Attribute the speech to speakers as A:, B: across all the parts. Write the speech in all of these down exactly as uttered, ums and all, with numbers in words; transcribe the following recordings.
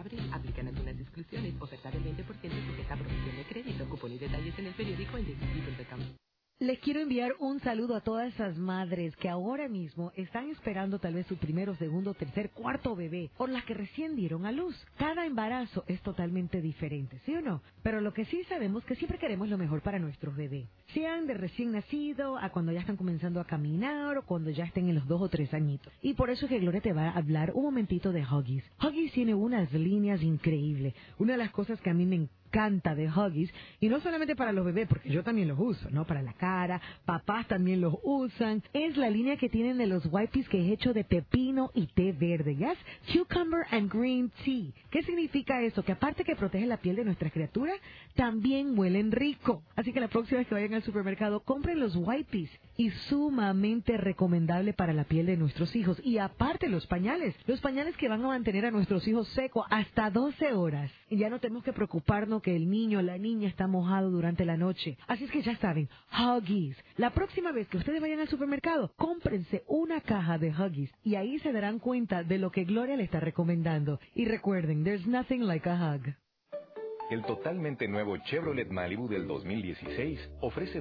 A: abril. Aplican algunas exclusiones. Oferta del veinte por ciento sujeta a aprobación de crédito. Cupón y detalles en el periódico el punto com.
B: Les quiero enviar un saludo a todas esas madres que ahora mismo están esperando tal vez su primero, segundo, tercer, cuarto bebé, o las que recién dieron a luz. Cada embarazo es totalmente diferente, ¿sí o no? Pero lo que sí sabemos es que siempre queremos lo mejor para nuestros bebés. Sean de recién nacido, a cuando ya están comenzando a caminar, o cuando ya estén en los dos o tres añitos. Y por eso es que Gloria te va a hablar un momentito de Huggies. Huggies tiene unas líneas increíbles. Una de las cosas que a mí me encanta canta de Huggies, y no solamente para los bebés, porque yo también los uso, ¿no? Para la cara, papás también los usan. Es la línea que tienen de los wipes que es hecho de pepino y té verde, ¿ya? Cucumber and green tea. ¿Qué significa eso? Que aparte que protege la piel de nuestras criaturas, también huelen rico. Así que la próxima vez que vayan al supermercado, compren los wipes. Y sumamente recomendable para la piel de nuestros hijos. Y aparte los pañales, los pañales que van a mantener a nuestros hijos secos hasta doce horas. Y ya no tenemos que preocuparnos que el niño o la niña está mojado durante la noche. Así es que ya saben, Huggies. La próxima vez que ustedes vayan al supermercado, cómprense una caja de Huggies. Y ahí se darán cuenta de lo que Gloria le está recomendando. Y recuerden, there's nothing like a hug.
C: El totalmente nuevo Chevrolet Malibu del dos mil dieciséis ofrece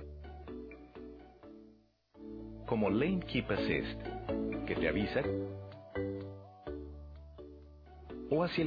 C: como Lane Keep Assist, que te avisa o hacia